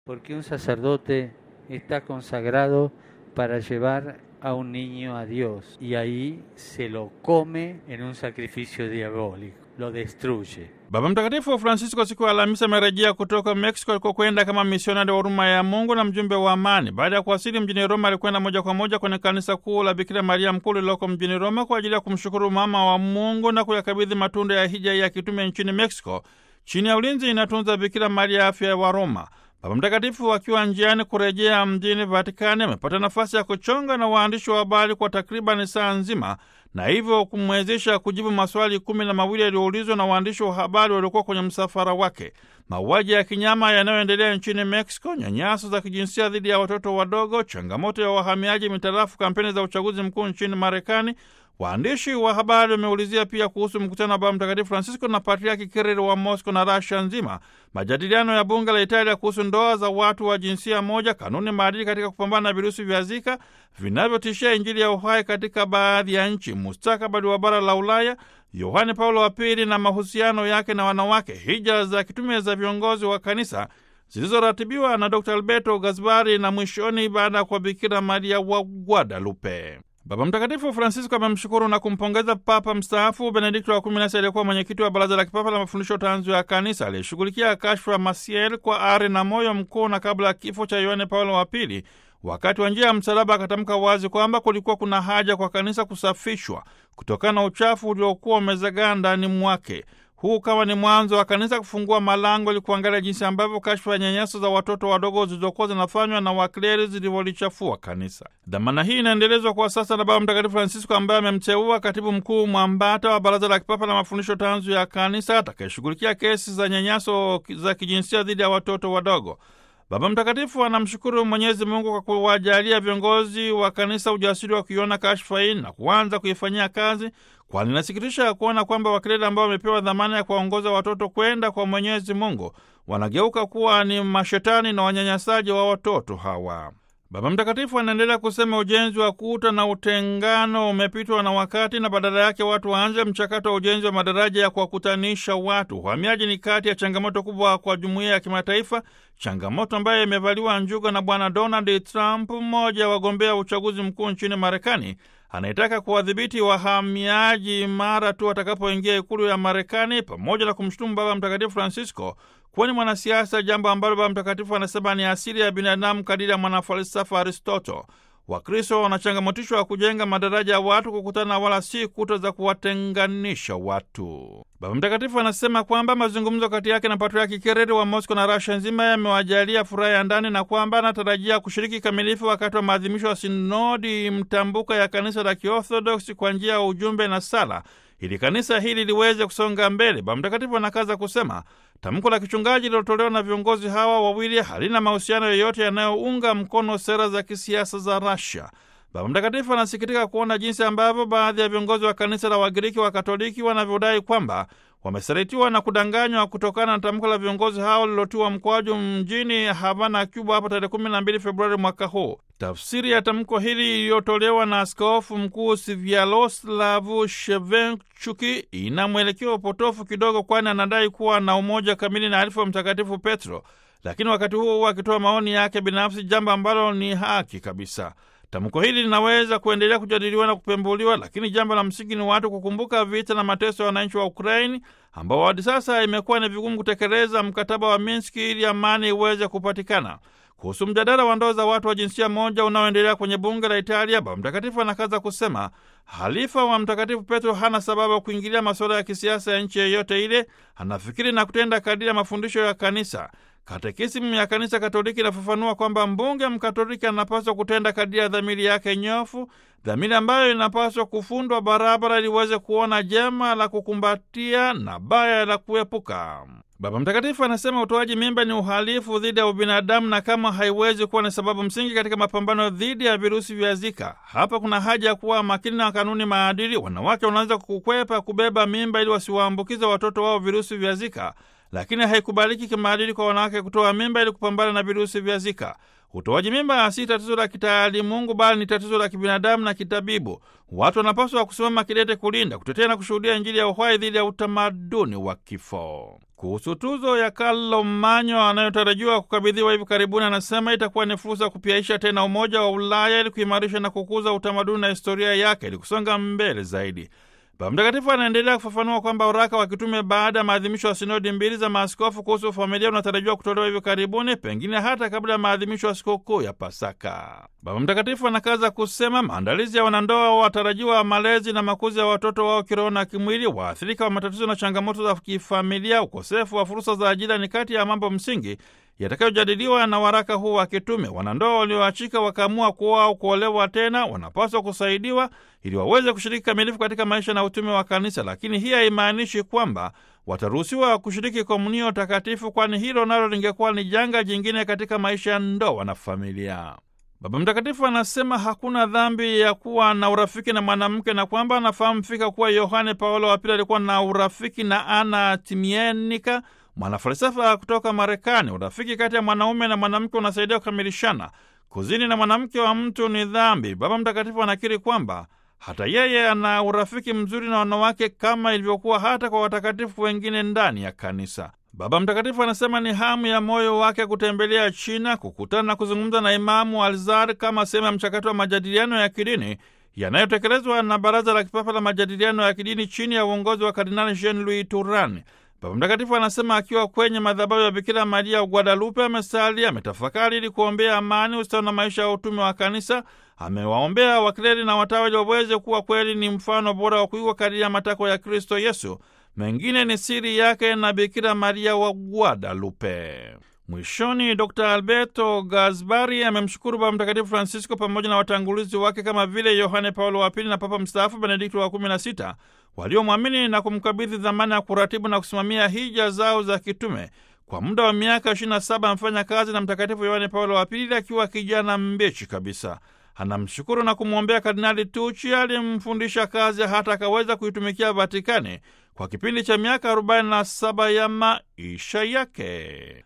porque un sacerdote está consagrado para llevar a un niño a Dios y ahí se lo come en un sacrificio diabólico, lo destruye. Baba Mtakatifu Francisco siku ya Alhamisi amerejea kutoka Mexico alikokwenda kama misionari wa huruma ya Mungu na mjumbe wa amani. Baada ya kuwasili mjini Roma, alikwenda moja kwa moja kwenye kanisa kuu la Bikira Maria Mkuu lililoko mjini Roma kwa ajili ya kumshukuru mama wa Mungu na kuyakabidhi matunda ya hija ya kitume nchini Mexico chini ya ulinzi inatunza Bikira Maria afya wa Roma. Baba Mtakatifu akiwa njiani kurejea mjini Vatikani amepata nafasi ya kuchonga na waandishi wa habari kwa takribani saa nzima na hivyo kumwezesha kujibu maswali 12 yaliyoulizwa na waandishi wa habari waliokuwa kwenye msafara wake. Mauaji ya kinyama yanayoendelea nchini Mexico, nyanyaso za kijinsia dhidi ya watoto wadogo, changamoto ya wahamiaji mitarafu kampeni za uchaguzi mkuu nchini Marekani. Waandishi wa habari wameulizia pia kuhusu mkutano wa Baba Mtakatifu Francisco na Patriaki Kirili wa Moscow na Russia nzima, majadiliano ya bunge la Italia kuhusu ndoa za watu wa jinsia moja, kanuni maadili katika kupambana na virusi vya Zika vinavyotishia Injili ya uhai katika baadhi ya nchi, mustakabali wa bara la Ulaya, Yohane Paulo wa Pili na mahusiano yake na wanawake, hija za kitume za viongozi wa kanisa zilizoratibiwa na Dr. Alberto Gasbari na mwishoni ibada kwa Bikira Maria wa Guadalupe. Baba Mtakatifu Francisco amemshukuru na kumpongeza Papa mstaafu Benedikto wa 16 aliyekuwa mwenyekiti wa Baraza la Kipapa la Mafundisho Tanzu ya Kanisa, aliyeshughulikia kashfa Maciel kwa ari na moyo mkuu, na kabla ya kifo cha Yohane Paulo wa Pili, wakati wa njia ya msalaba, akatamka wazi kwamba kulikuwa kuna haja kwa kanisa kusafishwa kutokana na uchafu uliokuwa umezagaa ndani mwake. Huu kama ni mwanzo wa kanisa kufungua malango ili kuangalia jinsi ambavyo kashfa ya nyanyaso za watoto wadogo zilizokuwa zinafanywa na wakleri zilivyolichafua kanisa. Dhamana hii inaendelezwa kwa sasa na Baba Mtakatifu Francisco ambaye amemteua katibu mkuu mwambata wa Baraza la Kipapa la Mafundisho Tanzu ya Kanisa atakayeshughulikia kesi za nyanyaso za kijinsia dhidi ya watoto wadogo. Baba Mtakatifu anamshukuru Mwenyezi Mungu kwa kuwajalia viongozi wa kanisa ujasiri wa kuiona kashfa hii na kuanza kuifanyia kazi, kwani inasikitisha kuona kwamba wakileli ambao wamepewa dhamana ya kuwaongoza watoto kwenda kwa Mwenyezi Mungu wanageuka kuwa ni mashetani na wanyanyasaji wa watoto hawa. Baba Mtakatifu anaendelea kusema ujenzi wa kuta na utengano umepitwa na wakati, na badala yake watu waanze mchakato wa ujenzi wa madaraja ya kuwakutanisha watu. Uhamiaji ni kati ya changamoto kubwa kwa jumuiya ya kimataifa, changamoto ambayo imevaliwa njuga na Bwana Donald Trump, mmoja wa wagombea uchaguzi mkuu nchini Marekani, anayetaka kuwadhibiti wahamiaji mara tu atakapoingia ikulu ya Marekani, pamoja na kumshutumu Baba Mtakatifu Francisco kuwa ni mwanasiasa, jambo ambalo Baba Mtakatifu anasema ni asili ya binadamu kadiri ya mwanafalsafa Aristoto. Wakristo wanachangamotishwa kujenga madaraja ya watu kukutana, wala si kuta za kuwatenganisha watu. Baba Mtakatifu anasema kwamba mazungumzo kati yake na Patriaki Kirili wa Moscow na Russia nzima yamewajalia furaha ya ndani, na kwamba anatarajia kushiriki kamilifu wakati wa maadhimisho ya sinodi mtambuka ya kanisa la Kiorthodoksi kwa njia ya ujumbe na sala, ili kanisa hili liweze kusonga mbele. Baba Mtakatifu anakaza kusema tamko la kichungaji lilotolewa na viongozi hawa wawili halina mahusiano yoyote yanayounga mkono sera za kisiasa za Russia. Baba Mtakatifu anasikitika kuona jinsi ambavyo baadhi ya viongozi wa kanisa la Wagiriki wa Katoliki wanavyodai kwamba wamesalitiwa na kudanganywa kutokana na tamko la viongozi hao lilotiwa mkwaju mjini Havana, Cuba hapo tarehe 12 Februari mwaka huu. Tafsiri ya tamko hili iliyotolewa na Askofu Mkuu Sviatoslav Shevchenko ina mwelekeo potofu kidogo, kwani anadai kuwa na umoja kamili na alifu wa Mtakatifu Petro, lakini wakati huo akitoa maoni yake binafsi, jambo ambalo ni haki kabisa. Tamko hili linaweza kuendelea kujadiliwa na kupembuliwa, lakini jambo la msingi ni watu kukumbuka vita na mateso ya wananchi wa Ukraini ambao hadi sasa imekuwa ni vigumu kutekeleza mkataba wa Minski ili amani iweze kupatikana. Kuhusu mjadala wa ndoa za watu wa jinsia moja unaoendelea kwenye bunge la Italia, Baba Mtakatifu anakaza kusema halifa wa Mtakatifu Petro hana sababu ya kuingilia masuala ya kisiasa ya nchi yoyote ile. Anafikiri na kutenda kadiri ya mafundisho ya kanisa. Katekisimu ya Kanisa Katoliki inafafanua kwamba mbunge Mkatoliki anapaswa kutenda kadiri ya dhamiri yake nyofu, dhamiri ambayo inapaswa kufundwa barabara ili iweze kuona jema la kukumbatia na baya la kuepuka. Baba Mtakatifu anasema utoaji mimba ni uhalifu dhidi ya ubinadamu, na kama haiwezi kuwa ni sababu msingi katika mapambano dhidi ya virusi vya Zika, hapa kuna haja ya kuwa makini na kanuni maadili. Wanawake wanaanza kukwepa kubeba mimba ili wasiwaambukize watoto wao virusi vya Zika, lakini haikubaliki kimaadili kwa wanawake kutoa mimba ili kupambana na virusi vya Zika. Utoaji mimba si tatizo la kitaalimungu, bali ni tatizo la kibinadamu na kitabibu. Watu wanapaswa kusimama kidete kulinda, kutetea na kushuhudia Injili ya uhai dhidi ya utamaduni wa kifo. Kuhusu tuzo ya Carlo Magno anayotarajiwa kukabidhiwa hivi karibuni, anasema itakuwa ni fursa kupiaisha tena umoja wa Ulaya ili kuimarisha na kukuza utamaduni na historia yake ili kusonga mbele zaidi. Baba Mtakatifu anaendelea kufafanua kwamba waraka wa kitume baada ya maadhimisho ya sinodi mbili za maaskofu kuhusu familia unatarajiwa kutolewa hivi karibuni, pengine hata kabla ya maadhimisho ya sikukuu ya Pasaka. Baba Mtakatifu anakaza kusema maandalizi ya wanandoa, watarajiwa malezi na makuzi ya watoto wao kiroho na kimwili, waathirika wa matatizo na changamoto za kifamilia, ukosefu wa fursa za ajira ni kati ya mambo msingi yatakayojadiliwa na waraka huu wa kitume. Wanandoa walioachika wakaamua kuoa au kuolewa tena wanapaswa kusaidiwa ili waweze kushiriki kamilifu katika maisha na utume wa Kanisa, lakini hii haimaanishi kwamba wataruhusiwa kushiriki komunio takatifu, kwani hilo nalo lingekuwa ni janga jingine katika maisha ya ndoa na familia. Baba Mtakatifu anasema hakuna dhambi ya kuwa na urafiki na mwanamke na kwamba anafahamu fika kuwa Yohane Paulo wa Pili alikuwa na urafiki na Anna Timienika, mwanafalsafa kutoka Marekani. Urafiki kati ya mwanaume na mwanamke unasaidia kukamilishana. Kuzini na mwanamke wa mtu ni dhambi. Baba Mtakatifu anakiri kwamba hata yeye ana urafiki mzuri na wanawake kama ilivyokuwa hata kwa watakatifu wengine ndani ya Kanisa. Baba Mtakatifu anasema ni hamu ya moyo wake kutembelea China, kukutana na kuzungumza na Imamu Al-Azhar kama sehemu ya mchakato wa majadiliano ya kidini yanayotekelezwa na Baraza la Kipapa la Majadiliano ya Kidini chini ya uongozi wa Kardinali Jean-Louis Turani. Baba Mtakatifu anasema akiwa kwenye madhabahu ya Bikira Maria Guadalupe amesali, ametafakari ili kuombea amani, ustawi na maisha ya utume wa Kanisa. Amewaombea wakleri na watawa ili waweze kuwa kweli ni mfano bora wa kuigwa kadiri ya matakwa ya Kristo Yesu. Mengine ni siri yake na Bikira Maria wa Guadalupe. Mwishoni, Dr. Alberto Gasbari amemshukuru Baba Mtakatifu Francisco pamoja na watangulizi wake kama vile Yohane Paulo wa Pili na Papa mstaafu Benedikto wa 16 waliomwamini na kumkabidhi dhamana ya kuratibu na kusimamia hija zao za kitume. Kwa muda wa miaka 27 amefanya kazi na Mtakatifu Yohane Paulo wa Pili akiwa kijana mbichi kabisa. Anamshukuru na kumwombea Kardinali Tucci aliyemfundisha kazi hata akaweza kuitumikia Vatikani kwa kipindi cha miaka 47 ya maisha yake.